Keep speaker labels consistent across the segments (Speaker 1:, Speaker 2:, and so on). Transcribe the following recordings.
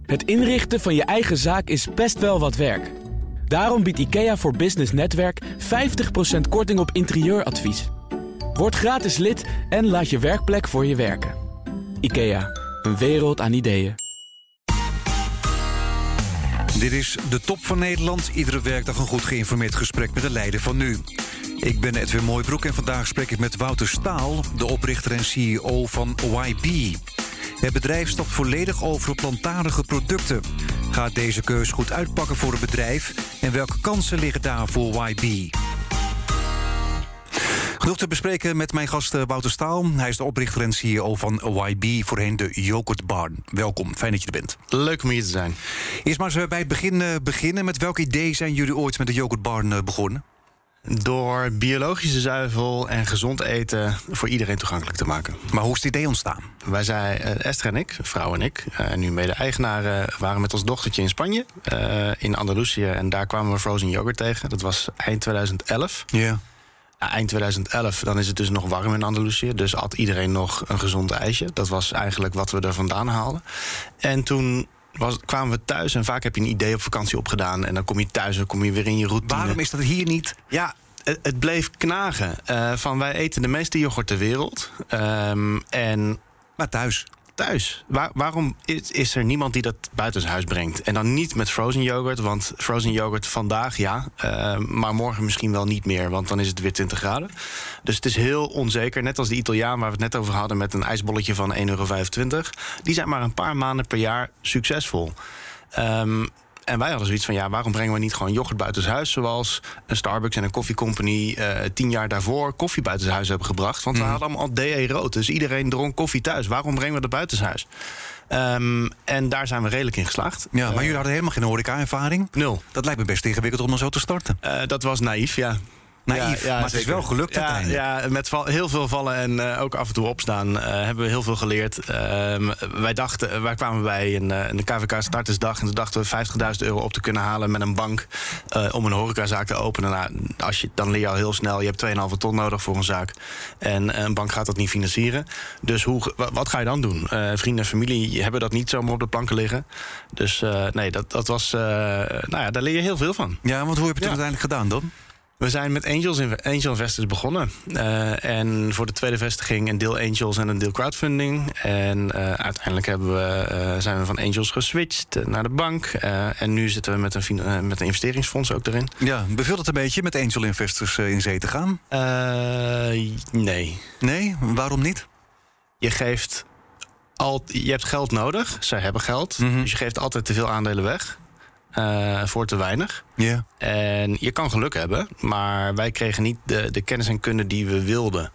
Speaker 1: Het inrichten van je eigen zaak is best wel wat werk. Daarom biedt IKEA voor Business Netwerk 50% korting op interieuradvies. Word gratis lid en laat je werkplek voor je werken. IKEA, een wereld aan ideeën.
Speaker 2: Dit is de Top van Nederland. Iedere werkdag een goed geïnformeerd gesprek met de leider van nu. Ik ben Edwin Mooibroek en vandaag spreek ik met Wouter Staal, de oprichter en CEO van YB. Het bedrijf stapt volledig over op plantaardige producten. Gaat deze keus goed uitpakken voor het bedrijf? En welke kansen liggen daar voor YB? Genoeg te bespreken met mijn gast Wouter Staal. Hij is de oprichter en CEO van YB, voorheen de Yoghurtbar. Welkom, fijn dat je er bent.
Speaker 3: Leuk om hier te zijn.
Speaker 2: Eerst maar eens bij het begin beginnen. Met welk idee zijn jullie ooit met de Yoghurtbar begonnen?
Speaker 3: Door biologische zuivel en gezond eten voor iedereen toegankelijk te maken.
Speaker 2: Maar hoe is het idee ontstaan?
Speaker 3: Wij zijn, Esther en ik, vrouw en ik, nu mede-eigenaren, waren met ons dochtertje in Spanje, in Andalusië. En daar kwamen we frozen yoghurt tegen. Dat was eind 2011.
Speaker 2: Ja.
Speaker 3: Eind 2011, dan is het dus nog warm in Andalusië. Dus at iedereen nog een gezond ijsje. Dat was eigenlijk wat we er vandaan haalden. En toen kwamen we thuis en vaak heb je een idee op vakantie opgedaan. En dan kom je thuis en kom je weer in je routine.
Speaker 2: Waarom is dat hier niet?
Speaker 3: Ja, het bleef knagen. Van wij eten de meeste yoghurt ter wereld.
Speaker 2: Maar thuis?
Speaker 3: Thuis. Waarom is er niemand die dat buitenshuis brengt? En dan niet met frozen yoghurt, want frozen yoghurt vandaag ja, maar morgen misschien wel niet meer, want dan is het weer 20 graden. Dus het is heel onzeker. Net als de Italiaan waar we het net over hadden met een ijsbolletje van €1,25. Die zijn maar een paar maanden per jaar succesvol. En wij hadden zoiets van, ja, waarom brengen we niet gewoon yoghurt buitenshuis, zoals een Starbucks en een koffiecompany 10 jaar daarvoor koffie buitenshuis hebben gebracht. Want we hadden allemaal DE rood, dus iedereen dronk koffie thuis. Waarom brengen we dat buitenshuis? En daar zijn we redelijk in geslaagd.
Speaker 2: Ja, maar jullie hadden helemaal geen horeca-ervaring?
Speaker 3: 0.
Speaker 2: Dat lijkt me best ingewikkeld om dan zo te starten.
Speaker 3: Dat was naïef, ja.
Speaker 2: Naïef, maar het is wel gelukt uiteindelijk.
Speaker 3: Ja, met heel veel vallen en ook af en toe opstaan hebben we heel veel geleerd. Wij kwamen bij een KVK startersdag en toen dachten we €50.000 op te kunnen halen met een bank om een horecazaak te openen. Nou, dan leer je al heel snel, je hebt 2,5 ton nodig voor een zaak. En een bank gaat dat niet financieren. Dus wat ga je dan doen? Vrienden en familie hebben dat niet zomaar op de planken liggen. Dus nee, dat was, daar leer je heel veel van.
Speaker 2: Ja, want hoe heb je het uiteindelijk gedaan dan?
Speaker 3: We zijn met Angel Investors begonnen. En voor de tweede vestiging een deel Angels en een deel crowdfunding. En uiteindelijk zijn we van Angels geswitcht naar de bank. En nu zitten we met een investeringsfonds ook erin.
Speaker 2: Ja, beviel het een beetje met Angel Investors in zee te gaan?
Speaker 3: Nee.
Speaker 2: Nee? Waarom niet?
Speaker 3: Je hebt geld nodig. Zij hebben geld. Dus je geeft altijd te veel aandelen weg. Voor te weinig.
Speaker 2: Yeah.
Speaker 3: En je kan geluk hebben, maar wij kregen niet de kennis en kunde die we wilden.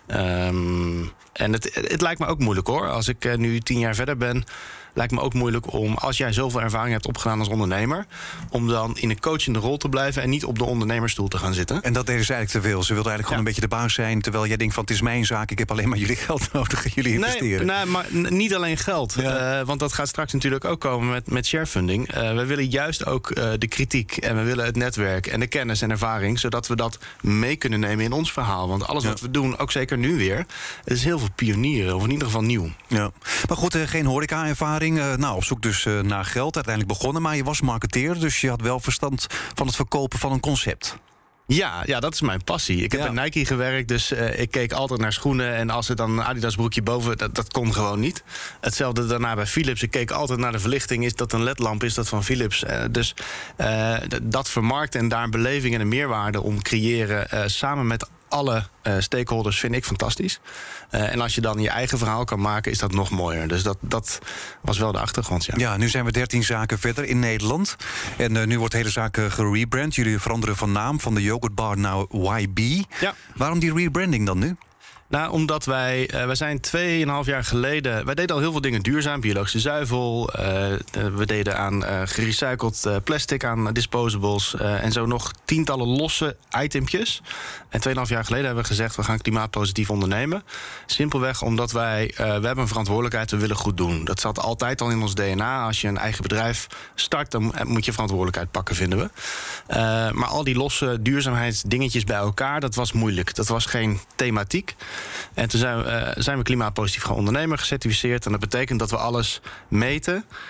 Speaker 3: En het lijkt me ook moeilijk hoor. Als ik nu 10 jaar verder ben, lijkt me ook moeilijk om, als jij zoveel ervaring hebt opgedaan als ondernemer, om dan in een coachende rol te blijven en niet op de ondernemersstoel te gaan zitten.
Speaker 2: En dat deden ze eigenlijk te veel. Ze wilden eigenlijk gewoon een beetje de baas zijn, terwijl jij denkt van het is mijn zaak, ik heb alleen maar jullie geld nodig, jullie investeren.
Speaker 3: Nee, maar niet alleen geld. Ja. Want dat gaat straks natuurlijk ook komen met sharefunding. We willen juist ook de kritiek en we willen het netwerk en de kennis en ervaring, zodat we dat mee kunnen nemen in ons verhaal. Want alles wat we doen, ook zeker nu weer, het is heel veel pionieren, of in ieder geval nieuw. Ja.
Speaker 2: Maar goed, geen horeca-ervaring. Op zoek dus naar geld. Uiteindelijk begonnen, maar je was marketeer, dus je had wel verstand van het verkopen van een concept.
Speaker 3: Ja, dat is mijn passie. Ik heb bij Nike gewerkt, dus ik keek altijd naar schoenen. En als er dan een Adidas broekje boven, dat kon gewoon niet. Hetzelfde daarna bij Philips. Ik keek altijd naar de verlichting. Is dat een ledlamp? Is dat van Philips? Dus dat vermarkten en daar een beleving en een meerwaarde om creëren, samen met alle stakeholders, vind ik fantastisch. En als je dan je eigen verhaal kan maken, is dat nog mooier. Dus dat was wel de achtergrond, ja.
Speaker 2: Ja, nu zijn we 13 zaken verder in Nederland. En nu wordt de hele zaak gerebrand. Jullie veranderen van naam van de Yoghurtbar naar YB. Ja. Waarom die rebranding dan nu?
Speaker 3: Nou, omdat wij zijn 2,5 jaar geleden. Wij deden al heel veel dingen duurzaam, biologische zuivel. We deden aan gerecycled plastic, aan disposables. En zo nog tientallen losse itempjes. En 2,5 jaar geleden hebben we gezegd, we gaan klimaatpositief ondernemen. Simpelweg omdat we hebben een verantwoordelijkheid, we willen goed doen. Dat zat altijd al in ons DNA. Als je een eigen bedrijf start, dan moet je verantwoordelijkheid pakken, vinden we. Maar al die losse duurzaamheidsdingetjes bij elkaar, dat was moeilijk. Dat was geen thematiek. En toen zijn we klimaatpositief gaan ondernemen, gecertificeerd. En dat betekent dat we alles meten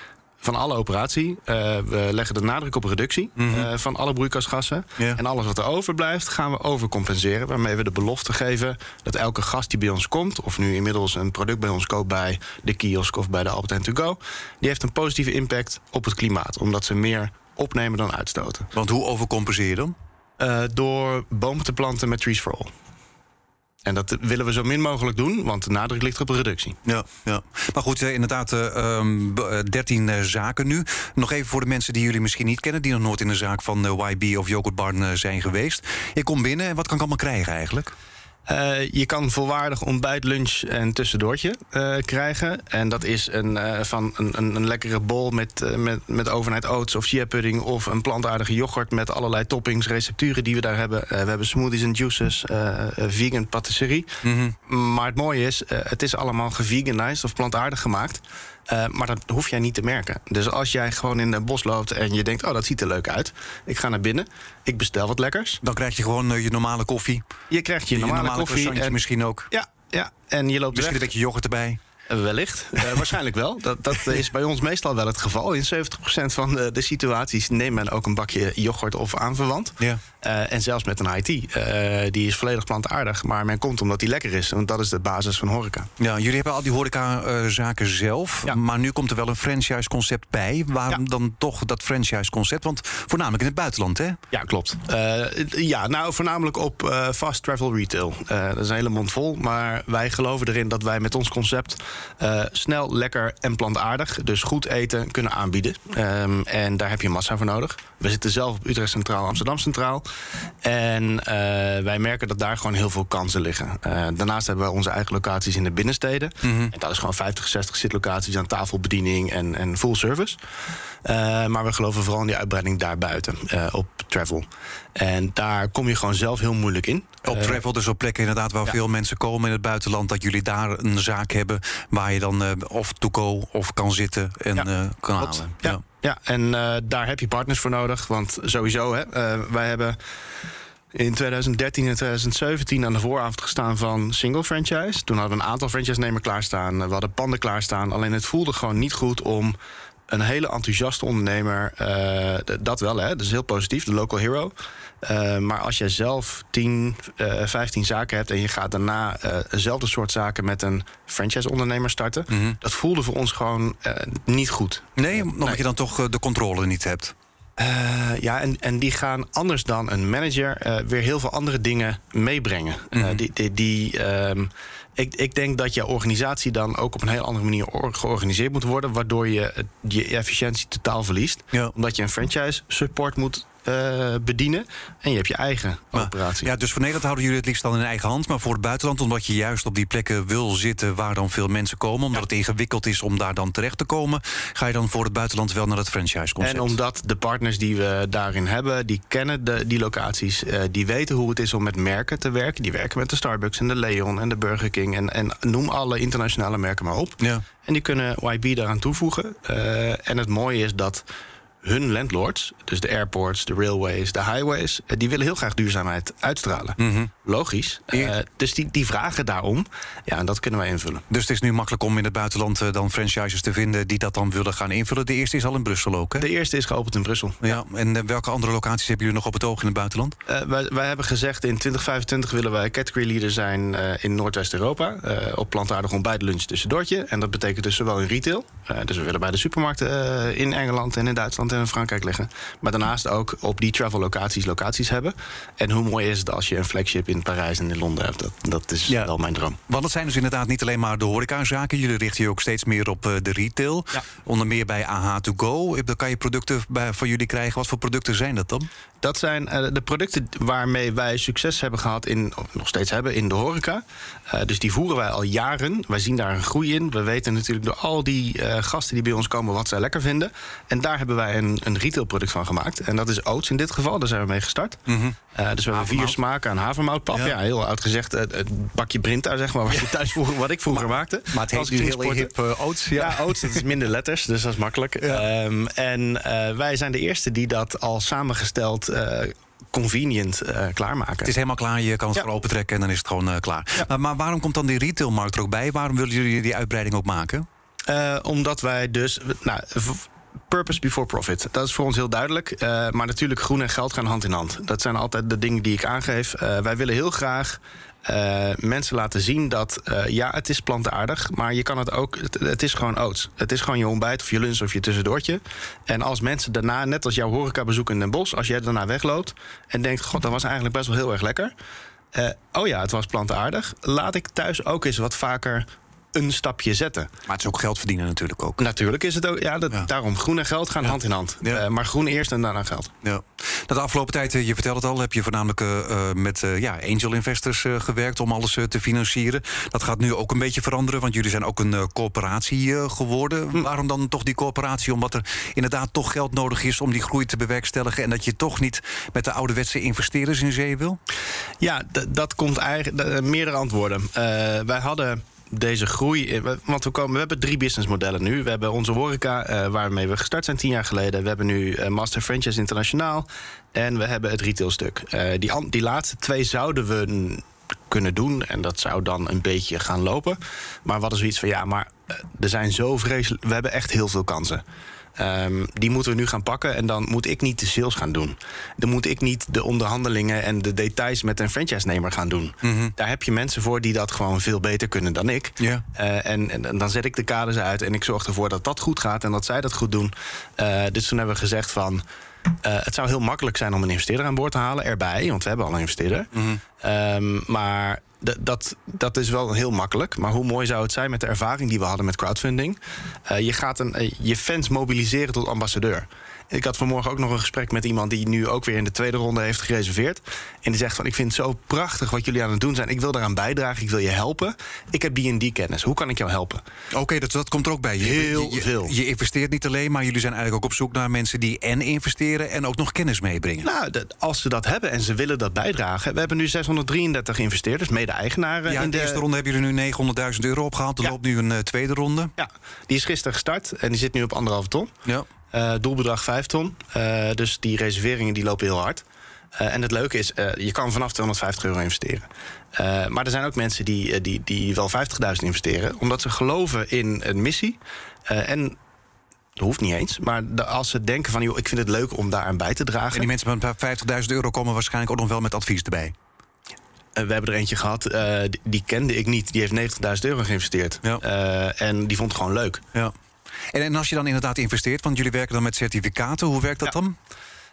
Speaker 3: van alle operatie. We leggen de nadruk op reductie van alle broeikasgassen.
Speaker 2: Ja.
Speaker 3: En alles wat er overblijft, gaan we overcompenseren. Waarmee we de belofte geven dat elke gast die bij ons komt, of nu inmiddels een product bij ons koopt bij de kiosk of bij de Albert Heijn To Go, die heeft een positieve impact op het klimaat. Omdat ze meer opnemen dan uitstoten.
Speaker 2: Want hoe overcompenseer je dan?
Speaker 3: Door bomen te planten met Trees for All. En dat willen we zo min mogelijk doen, want de nadruk ligt op de reductie.
Speaker 2: Ja. Maar goed, inderdaad, 13 zaken nu. Nog even voor de mensen die jullie misschien niet kennen, die nog nooit in een zaak van YB of Yoghurt Barn zijn geweest. Ik kom binnen en wat kan ik allemaal krijgen eigenlijk?
Speaker 3: Je kan volwaardig ontbijt, lunch en tussendoortje krijgen. En dat is een lekkere bol met overnight oats of chia pudding, of een plantaardige yoghurt met allerlei toppings, recepturen die we daar hebben. We hebben smoothies en juices, vegan patisserie. Maar het mooie is, het is allemaal geveganized of plantaardig gemaakt. Maar dat hoef jij niet te merken. Dus als jij gewoon in het bos loopt en je denkt, dat ziet er leuk uit. Ik ga naar binnen, ik bestel wat lekkers.
Speaker 2: Dan krijg je gewoon je normale koffie.
Speaker 3: Je krijgt je normale koffie.
Speaker 2: En misschien ook.
Speaker 3: Ja. En je loopt
Speaker 2: misschien een beetje yoghurt erbij.
Speaker 3: Wellicht, waarschijnlijk wel. Dat is bij ons meestal wel het geval. In 70% van de situaties neemt men ook een bakje yoghurt of aanverwant.
Speaker 2: Ja.
Speaker 3: En zelfs met een high tea. Die is volledig plantaardig, maar men komt omdat die lekker is. Want dat is de basis van horeca. Ja,
Speaker 2: jullie hebben al die horeca-zaken zelf. Ja. Maar nu komt er wel een franchise-concept bij. Waarom dan toch dat franchise-concept? Want voornamelijk in het buitenland, hè?
Speaker 3: Ja, klopt. Voornamelijk op fast travel retail. Dat is een hele mond vol. Maar wij geloven erin dat wij met ons concept snel, lekker en plantaardig, dus goed eten, kunnen aanbieden. En daar heb je massa voor nodig. We zitten zelf op Utrecht Centraal, Amsterdam Centraal. En wij merken dat daar gewoon heel veel kansen liggen. Daarnaast hebben we onze eigen locaties in de binnensteden. En dat is gewoon 50, 60 zitlocaties aan tafelbediening en full service. Maar we geloven vooral in die uitbreiding daarbuiten, op travel. En daar kom je gewoon zelf heel moeilijk in.
Speaker 2: Op travel, dus op plekken inderdaad waar veel mensen komen in het buitenland, dat jullie daar een zaak hebben waar je dan of to go of kan zitten en kan halen.
Speaker 3: Ja, en daar heb je partners voor nodig. Want sowieso, wij hebben in 2013 en 2017 aan de vooravond gestaan van single franchise. Toen hadden we een aantal franchise-nemers klaarstaan. We hadden panden klaarstaan. Alleen het voelde gewoon niet goed om een hele enthousiaste ondernemer, dat wel, dat is heel positief, de local hero. Maar als jij zelf 10, 15 zaken hebt en je gaat daarna dezelfde soort zaken met een franchise-ondernemer starten, dat voelde voor ons gewoon niet goed.
Speaker 2: Nee, omdat je dan toch de controle niet hebt.
Speaker 3: En die gaan anders dan een manager weer heel veel andere dingen meebrengen. Ik denk dat je organisatie dan ook op een heel andere manier georganiseerd moet worden, waardoor je je efficiëntie totaal verliest. Ja. Omdat je een franchise support moet bedienen en je hebt je eigen operatie.
Speaker 2: Ja, dus voor Nederland houden jullie het liefst dan in eigen hand, maar voor het buitenland, omdat je juist op die plekken wil zitten waar dan veel mensen komen, omdat het ingewikkeld is om daar dan terecht te komen, ga je dan voor het buitenland wel naar het franchise-concept.
Speaker 3: En omdat de partners die we daarin hebben, die kennen die locaties, die weten hoe het is om met merken te werken. Die werken met de Starbucks en de Leon en de Burger King en noem alle internationale merken maar op. Ja. En die kunnen YB daaraan toevoegen. En het mooie is dat hun landlords, dus de airports, de railways, de highways, die willen heel graag duurzaamheid uitstralen. Logisch. Dus die vragen daarom. Ja, en dat kunnen wij invullen.
Speaker 2: Dus het is nu makkelijk om in het buitenland dan franchises te vinden die dat dan willen gaan invullen. De eerste is al in Brussel ook, hè?
Speaker 3: De eerste is geopend in Brussel.
Speaker 2: Ja. En welke andere locaties hebben jullie nog op het oog in het buitenland?
Speaker 3: Wij hebben gezegd in 2025 willen wij category leader zijn in Noordwest-Europa. Op plantaardig ontbijt, lunch, tussendoortje. En dat betekent dus zowel in retail. Dus we willen bij de supermarkten in Engeland en in Duitsland en in Frankrijk liggen. Maar daarnaast ook op die travel locaties hebben. En hoe mooi is het als je een flagship in Parijs en in Londen hebt. Dat is wel mijn droom.
Speaker 2: Want het zijn dus inderdaad niet alleen maar de horecazaken. Jullie richten je ook steeds meer op de retail. Ja. Onder meer bij AH To Go. Dan kan je producten van jullie krijgen. Wat voor producten zijn dat dan?
Speaker 3: Dat zijn de producten waarmee wij succes hebben gehad of nog steeds hebben in de horeca. Dus die voeren wij al jaren. Wij zien daar een groei in. We weten natuurlijk door al die gasten die bij ons komen wat zij lekker vinden. En daar hebben wij een retailproduct van gemaakt. En dat is oats in dit geval. Daar zijn we mee gestart. Dus we hebben 4 smaken aan havermoutpap. Ja, heel oud gezegd. Het bakje Brinta, zeg maar, wat ik vroeger maakte.
Speaker 2: Maar het heet nu heel hip oats.
Speaker 3: Ja, oats, dat is minder letters, dus dat is makkelijk. Ja. Wij zijn de eerste die dat al samengesteld convenient klaarmaken.
Speaker 2: Het is helemaal klaar, je kan het gewoon opentrekken en dan is het gewoon klaar. Ja. Maar waarom komt dan die retailmarkt er ook bij? Waarom willen jullie die uitbreiding ook maken?
Speaker 3: Omdat wij dus purpose before profit. Dat is voor ons heel duidelijk. Maar natuurlijk, groen en geld gaan hand in hand. Dat zijn altijd de dingen die ik aangeef. Wij willen heel graag mensen laten zien dat het is plantaardig, maar je kan het ook. Het is gewoon oats. Het is gewoon je ontbijt of je lunch of je tussendoortje. En als mensen daarna, net als jouw horecabezoek in Den Bosch, als jij daarna wegloopt en denkt, god, dat was eigenlijk best wel heel erg lekker. Het was plantaardig. Laat ik thuis ook eens wat vaker een stapje zetten.
Speaker 2: Maar het is ook geld verdienen natuurlijk ook.
Speaker 3: Natuurlijk is het ook. Daarom groen en geld gaan hand in hand. Ja. Maar groen eerst en daarna geld.
Speaker 2: Ja. De afgelopen tijd, je vertelde het al, heb je voornamelijk met angel investors gewerkt om alles te financieren. Dat gaat nu ook een beetje veranderen, want jullie zijn ook een corporatie geworden. Waarom dan toch die corporatie? Omdat er inderdaad toch geld nodig is om die groei te bewerkstelligen en dat je toch niet met de ouderwetse investeerders in zee wil? Ja,
Speaker 3: dat komt eigenlijk meerdere antwoorden. Wij hadden deze groei, want we hebben 3 businessmodellen nu. We hebben onze horeca, waarmee we gestart zijn 10 jaar geleden. We hebben nu Master Franchise Internationaal. En we hebben het retailstuk. Die laatste 2 zouden we kunnen doen. En dat zou dan een beetje gaan lopen. Maar wat is zoiets van, er zijn zo vreselijk. We hebben echt heel veel kansen. Die moeten we nu gaan pakken en dan moet ik niet de sales gaan doen. Dan moet ik niet de onderhandelingen en de details met een franchise-nemer gaan doen. Mm-hmm. Daar heb je mensen voor die dat gewoon veel beter kunnen dan ik. Yeah. En dan zet ik de kaders uit en ik zorg ervoor dat dat goed gaat en dat zij dat goed doen. Dus toen hebben we gezegd van, het zou heel makkelijk zijn om een investeerder aan boord te halen erbij, want we hebben al een investeerder. Mm-hmm. Maar dat is wel heel makkelijk. Maar hoe mooi zou het zijn met de ervaring die we hadden met crowdfunding? Je gaat je fans mobiliseren tot ambassadeur. Ik had vanmorgen ook nog een gesprek met iemand die nu ook weer in de tweede ronde heeft gereserveerd. En die zegt van, ik vind het zo prachtig wat jullie aan het doen zijn. Ik wil daaraan bijdragen, ik wil je helpen. Ik heb die en die kennis. Hoe kan ik jou helpen? Oké, dat komt er ook bij. Heel veel. Je investeert niet alleen, maar jullie zijn eigenlijk ook op zoek naar mensen die en investeren en ook nog kennis meebrengen. Nou, als ze dat hebben en ze willen dat bijdragen. We hebben nu 633 investeerders, mede-eigenaren. Ja, in de eerste ronde hebben jullie nu €900.000 opgehaald. Er loopt nu een tweede ronde. Ja, die is gisteren gestart en die zit nu op 1,5 ton. Ja. Doelbedrag 5 ton. Dus die reserveringen die lopen heel hard. En het leuke is, je kan vanaf €250 investeren. Maar er zijn ook mensen die wel 50.000 investeren, omdat ze geloven in een missie. En dat hoeft niet eens. Maar als ze denken van, ik vind het leuk om daaraan bij te dragen. En die mensen met €50.000 komen waarschijnlijk ook nog wel met advies erbij. We hebben er eentje gehad, die kende ik niet. Die heeft €90.000 geïnvesteerd. Ja. En die vond het gewoon leuk. Ja. En als je dan inderdaad investeert, want jullie werken dan met certificaten, hoe werkt dat dan?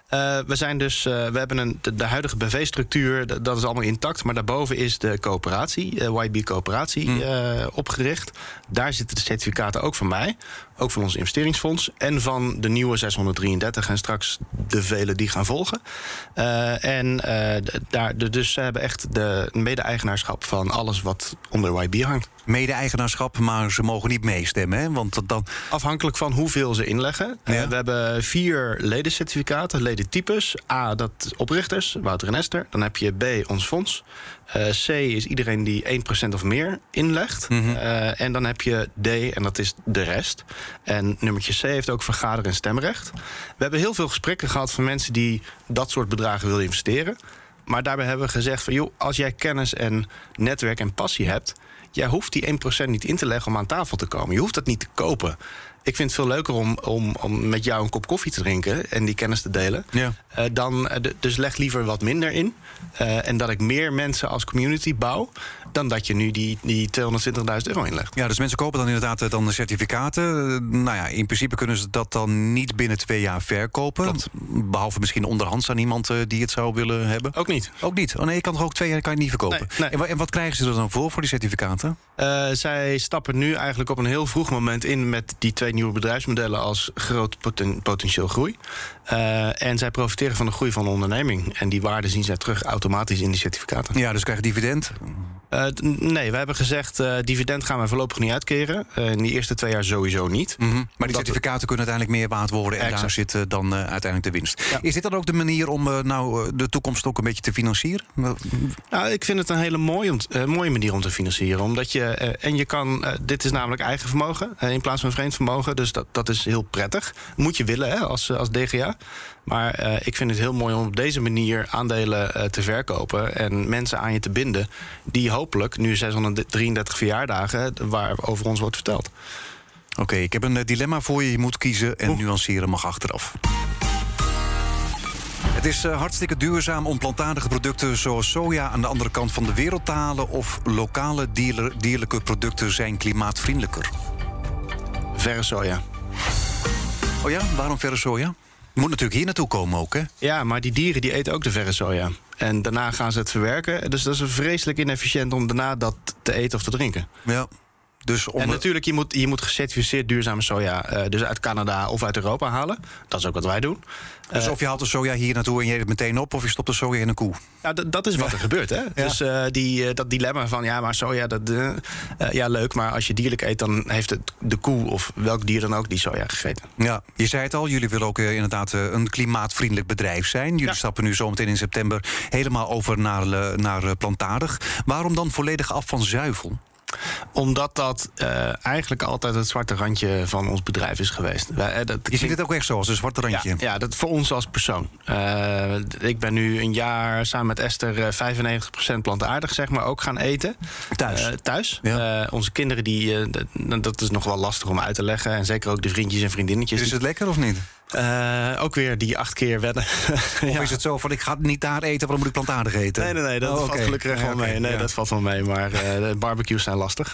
Speaker 3: We hebben de huidige BV-structuur, dat is allemaal intact. Maar daarboven is de coöperatie, YB Coöperatie, opgericht. Daar zitten de certificaten ook van mij. Ook van ons investeringsfonds. En van de nieuwe 633 en straks de vele die gaan volgen. Dus ze hebben echt de mede-eigenaarschap van alles wat onder YB hangt. Mede-eigenaarschap, maar ze mogen niet meestemmen, hè? Want dan afhankelijk van hoeveel ze inleggen. Ja. We hebben 4 ledencertificaten, ledentypes. A, dat is oprichters, Wouter en Esther. Dan heb je B, ons fonds. C is iedereen die 1% of meer inlegt. Mm-hmm. En dan heb je D, en dat is de rest. En nummertje C heeft ook vergader- en stemrecht. We hebben heel veel gesprekken gehad van mensen die dat soort bedragen willen investeren. Maar daarbij hebben we gezegd van, als jij kennis en netwerk en passie hebt, jij hoeft die 1% niet in te leggen om aan tafel te komen. Je hoeft dat niet te kopen. Ik vind het veel leuker om met jou een kop koffie te drinken en die kennis te delen. Ja. Dus leg liever wat minder in. En dat ik meer mensen als community bouw dan dat je nu die €220.000 inlegt. Ja, dus mensen kopen dan inderdaad dan de certificaten. In principe kunnen ze dat dan niet binnen 2 jaar verkopen. Klopt. Behalve misschien onderhands aan iemand die het zou willen hebben. Ook niet. Ook niet? Oh nee, je kan toch ook 2 jaar niet verkopen? Nee. En wat krijgen ze er dan voor die certificaten? Zij stappen nu eigenlijk op een heel vroeg moment in met die 2 nieuwe bedrijfsmodellen als groot potentieel groei. En zij profiteren van de groei van de onderneming. En die waarde zien zij terug automatisch in die certificaten. Ja, dus krijgen dividend? Nee, we hebben gezegd, dividend gaan we voorlopig niet uitkeren. In die eerste 2 jaar sowieso niet. Mm-hmm. Maar die certificaten kunnen uiteindelijk meer waard worden. En exact. Daar zit dan uiteindelijk de winst. Ja. Is dit dan ook de manier om de toekomst ook een beetje te financieren? Ik vind het een hele mooie manier om te financieren. Omdat je kan, dit is namelijk eigen vermogen in plaats van vreemd vermogen. Dus dat is heel prettig. Moet je willen, hè, als DGA. Maar ik vind het heel mooi om op deze manier aandelen te verkopen en mensen aan je te binden die hopelijk nu 633 verjaardagen waarover ons wordt verteld.
Speaker 2: Oké, ik heb een dilemma voor je. Je moet kiezen en nuanceren mag achteraf. Het is hartstikke duurzaam om plantaardige producten zoals soja aan de andere kant van de wereld te halen, of lokale dierlijke producten zijn klimaatvriendelijker?
Speaker 3: Verre soja.
Speaker 2: Oh ja, waarom verre soja? Moet natuurlijk hier naartoe komen ook, hè?
Speaker 3: Ja, maar die dieren die eten ook de verre soja. En daarna gaan ze het verwerken. Dus dat is vreselijk inefficiënt om daarna dat te eten of te drinken.
Speaker 2: Ja. Dus
Speaker 3: en natuurlijk, je moet gecertificeerd duurzame soja dus uit Canada of uit Europa halen. Dat is ook wat wij doen.
Speaker 2: Dus of je haalt de soja hier naartoe en je eet het meteen op, of je stopt de soja in een koe.
Speaker 3: Ja, dat is wat er gebeurt, hè? Ja. Dus dat dilemma van, ja, maar soja, ja, leuk. Maar als je dierlijk eet, dan heeft de koe of welk dier dan ook die soja gegeten.
Speaker 2: Ja, je zei het al, jullie willen ook inderdaad een klimaatvriendelijk bedrijf zijn. Jullie stappen nu zometeen in september helemaal over naar plantaardig. Waarom dan volledig af van zuivel?
Speaker 3: Omdat dat eigenlijk altijd het zwarte randje van ons bedrijf is geweest.
Speaker 2: Je ziet het ook echt zo, als een zwarte randje?
Speaker 3: Ja, dat voor ons als persoon. Ik ben nu een jaar samen met Esther 95% plantaardig, zeg maar, ook gaan eten. Thuis. Ja. Onze kinderen, dat is nog wel lastig om uit te leggen. En zeker ook de vriendjes en vriendinnetjes.
Speaker 2: Is het lekker of niet?
Speaker 3: Ook weer die 8 keer wennen.
Speaker 2: Of is het zo van, ik ga niet daar eten, waarom moet ik plantaardig eten?
Speaker 3: Nee, dat valt gelukkig wel mee. Nee, dat valt wel mee, maar barbecues zijn lastig.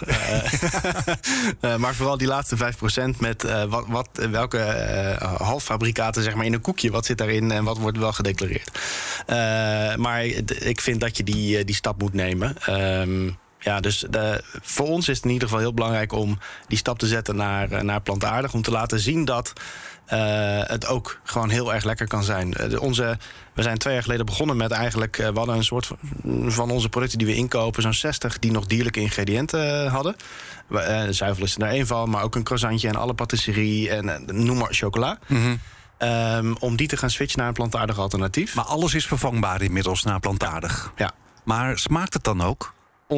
Speaker 3: Maar vooral die laatste 5% met welke halffabrikaten, zeg maar, in een koekje, wat zit daarin en wat wordt wel gedeclareerd. Maar ik vind dat je die stap moet nemen. Ja, dus voor ons is het in ieder geval heel belangrijk om die stap te zetten naar plantaardig. Om te laten zien dat het ook gewoon heel erg lekker kan zijn. We zijn 2 jaar geleden begonnen met eigenlijk, we hadden een soort van onze producten die we inkopen, zo'n 60 die nog dierlijke ingrediënten hadden. Zuivel is er daar 1 van, maar ook een croissantje en alle patisserie en noem maar chocola. Mm-hmm. Om die te gaan switchen naar een plantaardig alternatief.
Speaker 2: Maar alles is vervangbaar inmiddels naar plantaardig.
Speaker 3: Ja.
Speaker 2: Maar smaakt het dan ook?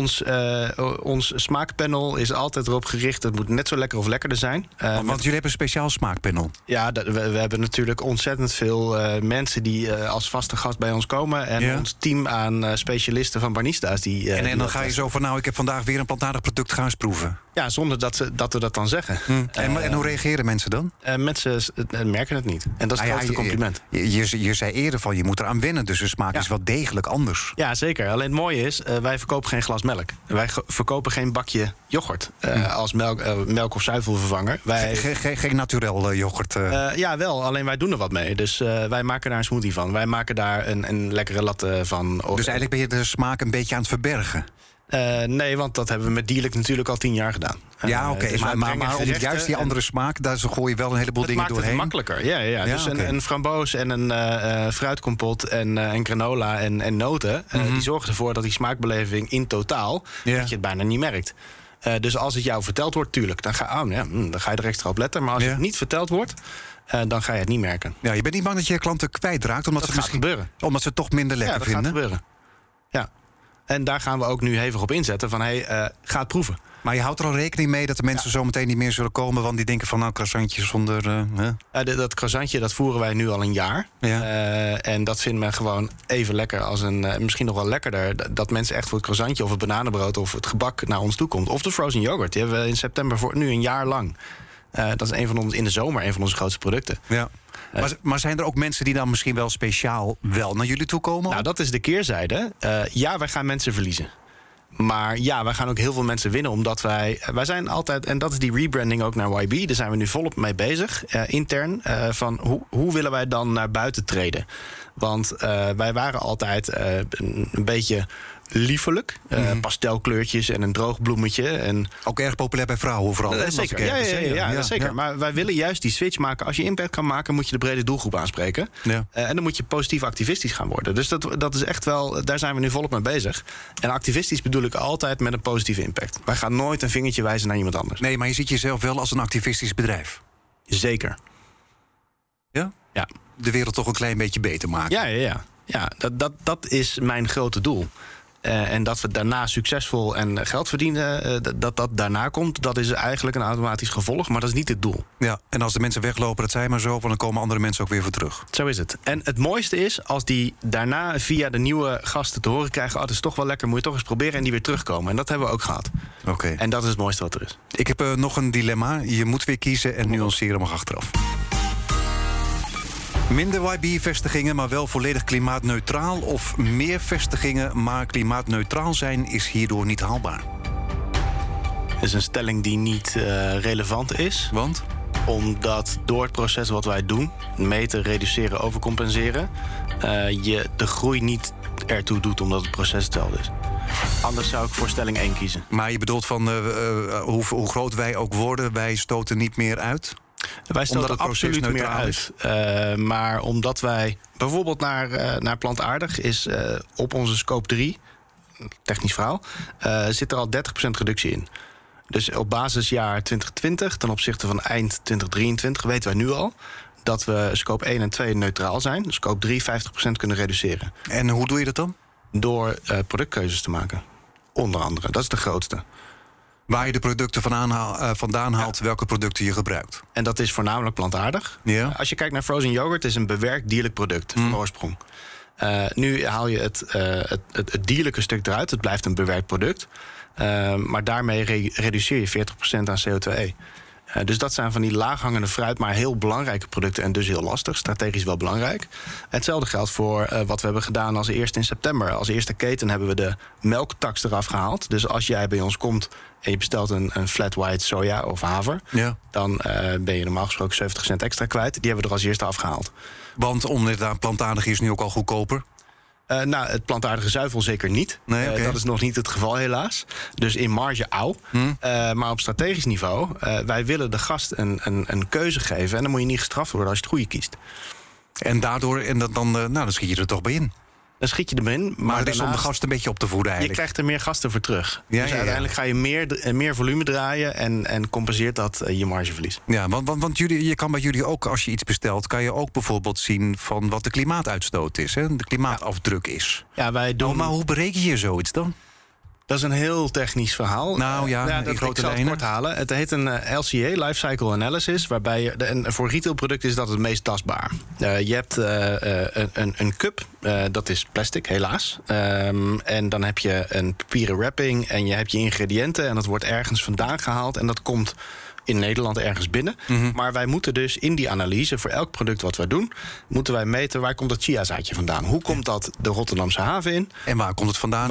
Speaker 3: Ons smaakpanel is altijd erop gericht, het moet net zo lekker of lekkerder zijn.
Speaker 2: Want jullie hebben een speciaal smaakpanel. Ja,
Speaker 3: we hebben natuurlijk ontzettend veel mensen die als vaste gast bij ons komen. En ons team aan specialisten van barnista's.
Speaker 2: En dan ga je zo van, nou, ik heb vandaag weer een plantaardig product, ga eens proeven.
Speaker 3: Ja, zonder dat we dat dan zeggen.
Speaker 2: En hoe reageren mensen dan?
Speaker 3: Mensen merken het niet. En dat is het grootste compliment.
Speaker 2: Je zei eerder van, je moet eraan wennen, dus de smaak is wel degelijk anders.
Speaker 3: Ja, zeker. Alleen het mooie is, wij verkopen geen glas melk. Wij verkopen geen bakje yoghurt als melk- of zuivelvervanger.
Speaker 2: Geen naturel yoghurt?
Speaker 3: Ja, wel. Alleen wij doen er wat mee. Dus wij maken daar een smoothie van. Wij maken daar een lekkere latte van.
Speaker 2: Dus eigenlijk ben je de smaak een beetje aan het verbergen?
Speaker 3: Nee, want dat hebben we met dierlijk natuurlijk al 10 jaar gedaan.
Speaker 2: Ja, oké. Dus maar om juist die andere smaak, daar gooi je wel een heleboel dingen doorheen.
Speaker 3: Het maakt het makkelijker, ja. Dus een framboos en een fruitcompot en granola en noten, die zorgen ervoor dat die smaakbeleving in totaal, dat je het bijna niet merkt. Dus als het jou verteld wordt, tuurlijk, dan ga je er extra op letten. Maar als het niet verteld wordt, dan ga je het niet merken.
Speaker 2: Ja, je bent niet bang dat je je klanten kwijtraakt, omdat
Speaker 3: dat gaat gebeuren.
Speaker 2: Omdat ze het toch minder lekker vinden?
Speaker 3: Ja, dat gaat gebeuren. Ja. En daar gaan we ook nu hevig op inzetten van, ga het proeven.
Speaker 2: Maar je houdt er al rekening mee dat de mensen zo meteen niet meer zullen komen, want die denken van, nou, croissantjes zonder...
Speaker 3: Dat croissantje, dat voeren wij nu al een jaar. Ja. En dat vindt men gewoon even lekker als misschien nog wel lekkerder, dat mensen echt voor het croissantje of het bananenbrood of het gebak naar ons toe komt. Of de frozen yoghurt, die hebben we in september voor nu een jaar lang. Dat is in de zomer een van onze grootste producten. Ja.
Speaker 2: Maar zijn er ook mensen die dan misschien wel speciaal wel naar jullie toe komen?
Speaker 3: Nou, dat is de keerzijde. Ja, wij gaan mensen verliezen. Maar ja, wij gaan ook heel veel mensen winnen, omdat wij zijn altijd, en dat is die rebranding ook naar YB, daar zijn we nu volop mee bezig, intern, van hoe willen wij dan naar buiten treden? Want wij waren altijd een beetje liefelijk. Pastelkleurtjes en een droog bloemetje. En
Speaker 2: ook erg populair bij vrouwen vooral.
Speaker 3: Zeker. Ja, zeker. Maar wij willen juist die switch maken. Als je impact kan maken, moet je de brede doelgroep aanspreken. Ja. En dan moet je positief activistisch gaan worden. Dus dat is echt wel, daar zijn we nu volop mee bezig. En activistisch bedoel ik altijd met een positieve impact. Wij gaan nooit een vingertje wijzen naar iemand anders.
Speaker 2: Nee, maar je ziet jezelf wel als een activistisch bedrijf.
Speaker 3: Zeker. Ja.
Speaker 2: De wereld toch een klein beetje beter maken.
Speaker 3: Ja, dat is mijn grote doel. En dat we daarna succesvol en geld verdienen, dat daarna komt, dat is eigenlijk een automatisch gevolg, maar dat is niet het doel.
Speaker 2: Ja, en als de mensen weglopen, dat zij maar zo, want dan komen andere mensen ook weer voor terug.
Speaker 3: Zo is het. En het mooiste is als die daarna via de nieuwe gasten te horen krijgen, dat is toch wel lekker, moet je toch eens proberen, en die weer terugkomen. En dat hebben we ook gehad.
Speaker 2: Oké.
Speaker 3: En dat is het mooiste wat er is.
Speaker 2: Ik heb nog een dilemma. Je moet weer kiezen en nuanceren mag achteraf. Minder YB-vestigingen, maar wel volledig klimaatneutraal, of meer vestigingen, maar klimaatneutraal zijn, is hierdoor niet haalbaar.
Speaker 3: Het is een stelling die niet relevant is.
Speaker 2: Want?
Speaker 3: Omdat door het proces wat wij doen, meten, reduceren, overcompenseren, je de groei niet ertoe doet omdat het proces hetzelfde is. Anders zou ik voor stelling 1 kiezen.
Speaker 2: Maar je bedoelt van hoe groot wij ook worden, wij stoten niet meer uit?
Speaker 3: Wij stoten absoluut meer uit. Maar omdat wij bijvoorbeeld naar plantaardig is op onze scope 3, technisch verhaal, zit er al 30% reductie in. Dus op basisjaar 2020 ten opzichte van eind 2023 weten wij nu al dat we scope 1 en 2 neutraal zijn. Scope 3 50% kunnen reduceren.
Speaker 2: En hoe doe je dat dan?
Speaker 3: Door productkeuzes te maken. Onder andere, dat is de grootste.
Speaker 2: Waar je de producten vandaan haalt, welke producten je gebruikt.
Speaker 3: En dat is voornamelijk plantaardig.
Speaker 2: Ja.
Speaker 3: Als je kijkt naar frozen yoghurt, is een bewerkt dierlijk product van oorsprong. Nu haal je het dierlijke stuk eruit, het blijft een bewerkt product. Maar daarmee reduceer je 40% aan CO2. Dus dat zijn van die laaghangende fruit, maar heel belangrijke producten en dus heel lastig, strategisch wel belangrijk. Hetzelfde geldt voor wat we hebben gedaan als eerste in september. Als eerste keten hebben we de melktax eraf gehaald. Dus als jij bij ons komt en je bestelt een flat white soja of haver, dan ben je normaal gesproken 70 cent extra kwijt. Die hebben we er als eerste afgehaald.
Speaker 2: Want inderdaad, plantaardig is nu ook al goedkoper.
Speaker 3: Het plantaardige zuivel zeker niet.
Speaker 2: Nee, okay.
Speaker 3: Dat is nog niet het geval helaas. Dus in marge maar op strategisch niveau, wij willen de gast een keuze geven. En dan moet je niet gestraft worden als je het goede kiest.
Speaker 2: En daardoor, dan schiet je er toch bij in.
Speaker 3: Dan schiet je erin. Maar
Speaker 2: het is om de gast een beetje op te voeden eigenlijk.
Speaker 3: Je krijgt er meer gasten voor terug.
Speaker 2: Ja,
Speaker 3: dus uiteindelijk ga je meer volume draaien en compenseert dat je margeverlies.
Speaker 2: Ja, want je kan bij jullie ook, als je iets bestelt, kan je ook bijvoorbeeld zien van wat de klimaatuitstoot is. Hè? De klimaatafdruk is.
Speaker 3: Ja, wij doen.
Speaker 2: Maar hoe bereken je zoiets dan?
Speaker 3: Dat is een heel technisch verhaal.
Speaker 2: Nou ja, in grote lijnen.
Speaker 3: Kort halen. Het heet een LCA, Life Cycle Analysis, waarbij je voor retailproducten is dat het meest tastbaar. Je hebt een cup, dat is plastic, helaas. En dan heb je een papieren wrapping en je hebt je ingrediënten en dat wordt ergens vandaan gehaald en dat komt in Nederland ergens binnen. Maar wij moeten dus in die analyse voor elk product wat wij doen, moeten wij meten waar komt dat chiazaadje vandaan. Hoe komt dat de Rotterdamse haven in?
Speaker 2: En waar komt het vandaan?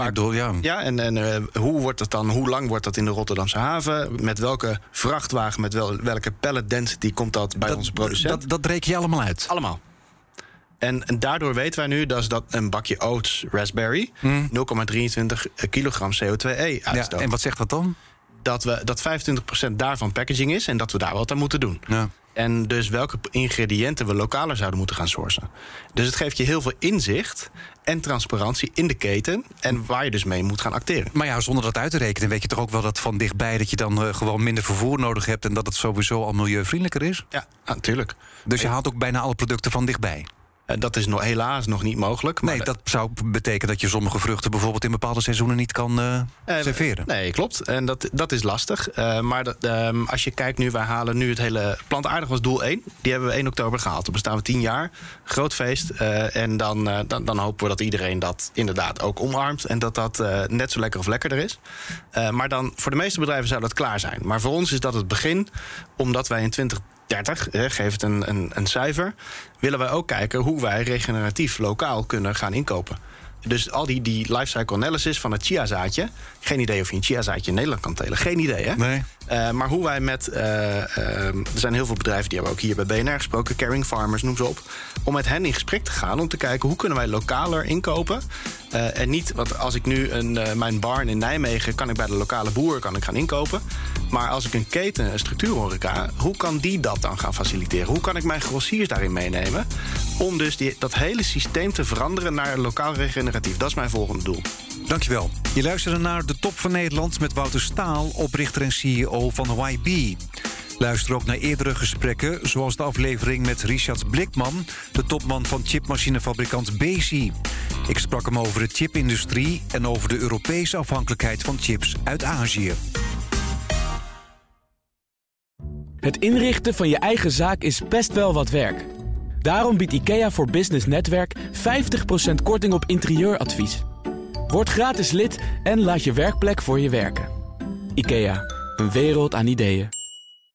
Speaker 3: Hoe wordt het dan? Hoe lang wordt dat in de Rotterdamse haven? Met welke vrachtwagen, met welke pallet density komt dat bij onze producent?
Speaker 2: Dat reken je allemaal uit?
Speaker 3: Allemaal. En daardoor weten wij nu dat een bakje oats raspberry 0,23 kilogram CO2e uitstoot.
Speaker 2: Ja, en wat zegt dat dan?
Speaker 3: Dat 25% daarvan packaging is en dat we daar wat aan moeten doen.
Speaker 2: Ja.
Speaker 3: En dus welke ingrediënten we lokaler zouden moeten gaan sourcen. Dus het geeft je heel veel inzicht en transparantie in de keten en waar je dus mee moet gaan acteren.
Speaker 2: Maar ja, zonder dat uit te rekenen weet je toch ook wel dat van dichtbij dat je dan gewoon minder vervoer nodig hebt en dat het sowieso al milieuvriendelijker is?
Speaker 3: Ja, natuurlijk.
Speaker 2: Dus je haalt ook bijna alle producten van dichtbij?
Speaker 3: Dat is helaas nog niet mogelijk. Maar
Speaker 2: dat zou betekenen dat je sommige vruchten bijvoorbeeld in bepaalde seizoenen niet kan serveren.
Speaker 3: Nee, klopt. En dat is lastig. Maar als je kijkt nu, wij halen nu het hele plantaardig was doel 1. Die hebben we 1 oktober gehaald. Dan bestaan we 10 jaar. Groot feest. En dan hopen we dat iedereen dat inderdaad ook omarmt. En dat net zo lekker of lekkerder is. Maar dan voor de meeste bedrijven zou dat klaar zijn. Maar voor ons is dat het begin. Omdat wij in 2030, geef het een cijfer, willen wij ook kijken hoe wij regeneratief lokaal kunnen gaan inkopen. Dus al die lifecycle analysis van het chiazaadje. Geen idee of je een chiazaadje in Nederland kan telen. Geen idee, hè?
Speaker 2: Nee.
Speaker 3: Maar hoe wij er zijn heel veel bedrijven die hebben ook hier bij BNR gesproken. Caring Farmers, noem ze op. Om met hen in gesprek te gaan. Om te kijken hoe kunnen wij lokaler inkopen. En niet, want als ik nu mijn barn in Nijmegen, kan ik bij de lokale boer gaan inkopen. Maar als ik een keten, een structuurhoreca, hoe kan die dat dan gaan faciliteren? Hoe kan ik mijn grossiers daarin meenemen? Om dus dat hele systeem te veranderen naar lokaal regeneratief. Dat is mijn volgende doel.
Speaker 2: Dankjewel. Je luisterde naar De Top van Nederland met Wouter Staal, oprichter en CEO van YB. Luister ook naar eerdere gesprekken, zoals de aflevering met Richard Blikman, de topman van chipmachinefabrikant Besi. Ik sprak hem over de chipindustrie en over de Europese afhankelijkheid van chips uit Azië.
Speaker 1: Het inrichten van je eigen zaak is best wel wat werk. Daarom biedt IKEA voor Business Netwerk 50% korting op interieuradvies. Word gratis lid en laat je werkplek voor je werken. IKEA, een wereld aan ideeën.